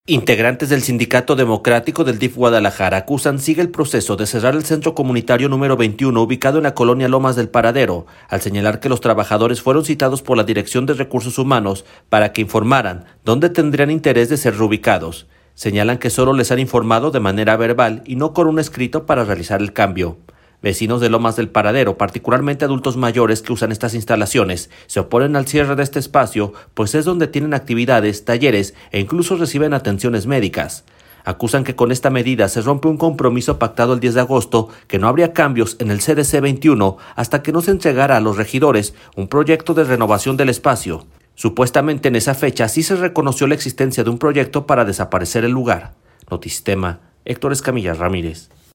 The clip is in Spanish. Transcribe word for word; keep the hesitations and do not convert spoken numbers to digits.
Integrantes del Sindicato Democrático del D I F Guadalajara acusan sigue el proceso de cerrar el centro comunitario número veintiuno ubicado en la colonia Lomas del Paradero, al señalar que los trabajadores fueron citados por la Dirección de Recursos Humanos para que informaran dónde tendrían interés de ser reubicados. Señalan que solo les han informado de manera verbal y no con un escrito para realizar el cambio. Vecinos de Lomas del Paradero, particularmente adultos mayores que usan estas instalaciones, se oponen al cierre de este espacio, pues es donde tienen actividades, talleres e incluso reciben atenciones médicas. Acusan que con esta medida se rompe un compromiso pactado el diez de agosto, que no habría cambios en el C D C veintiuno hasta que no se entregara a los regidores un proyecto de renovación del espacio. Supuestamente en esa fecha sí se reconoció la existencia de un proyecto para desaparecer el lugar. Notisistema, Héctor Escamilla Ramírez.